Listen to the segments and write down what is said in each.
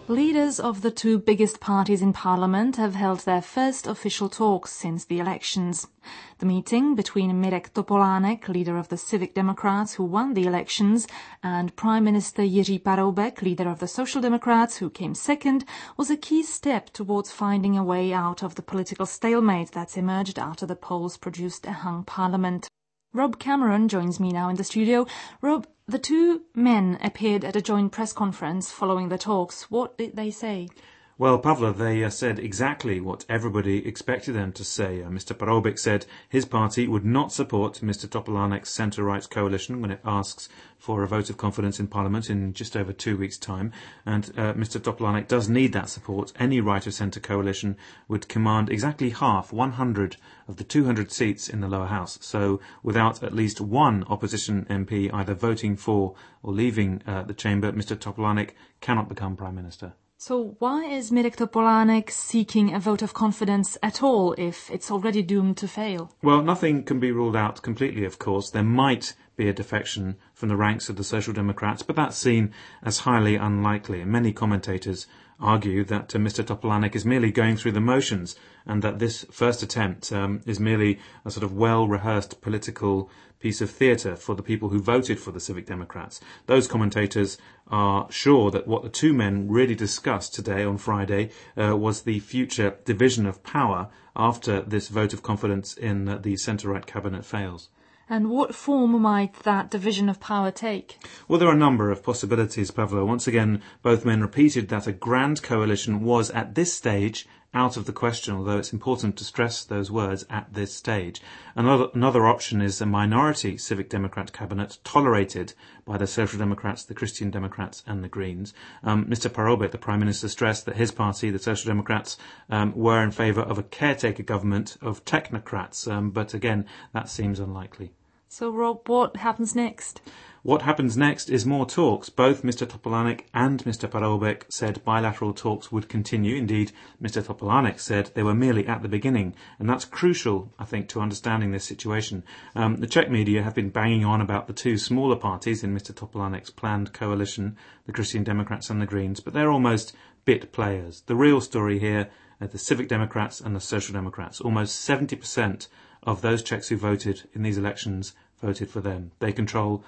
Leaders of the two biggest parties in Parliament have held their first official talks since the elections. The meeting between Mirek Topolánek, leader of the Civic Democrats who won the elections, and Prime Minister Jiří Paroubek, leader of the Social Democrats who came second, was a key step towards finding a way out of the political stalemate that's emerged after the polls produced a hung parliament. Rob Cameron joins me now in the studio. Rob, the two men appeared at a joint press conference following the talks. What did they say? Well, Pavla, they said exactly what everybody expected them to say. Mr. Paroubek said his party would not support Mr. Topolánek's centre-right coalition when it asks for a vote of confidence in Parliament in just over 2 weeks' time. And Mr. Topolánek does need that support. Any right-of-centre coalition would command exactly half, 100 of the 200 seats in the lower house. So without at least one opposition MP either voting for or leaving the chamber, Mr. Topolánek cannot become Prime Minister. So why is Mirek Topolánek seeking a vote of confidence at all if it's already doomed to fail? Well, nothing can be ruled out completely, of course. There might be a defection from the ranks of the Social Democrats, but that's seen as highly unlikely. And many commentators argue that Mr. Topolánek is merely going through the motions and that this first attempt is merely a sort of well-rehearsed political piece of theatre for the people who voted for the Civic Democrats. Those commentators are sure that what the two men really discussed today on Friday was the future division of power after this vote of confidence in the centre-right cabinet fails. And what form might that division of power take? Well, there are a number of possibilities, Pavlo. Once again, both men repeated that a grand coalition was, at this stage, out of the question, although it's important to stress those words, at this stage. Another option is a minority Civic Democrat cabinet tolerated by the Social Democrats, the Christian Democrats and the Greens. Mr. Paroubek, the Prime Minister, stressed that his party, the Social Democrats, were in favour of a caretaker government of technocrats, but again, that seems unlikely. So, Rob, what happens next? What happens next is more talks. Both Mr. Topolánek and Mr. Paroubek said bilateral talks would continue. Indeed, Mr. Topolánek said they were merely at the beginning. And that's crucial, I think, to understanding this situation. The Czech media have been banging on about the two smaller parties in Mr. Topolánek's planned coalition, the Christian Democrats and the Greens, but they're almost bit players. The real story here are the Civic Democrats and the Social Democrats. Almost 70% of those Czechs who voted in these elections voted for them. They control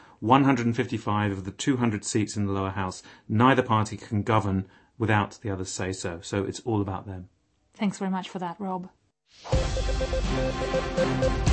155 of the 200 seats in the lower house. Neither party can govern without the others say so. So it's all about them. Thanks very much for that, Rob.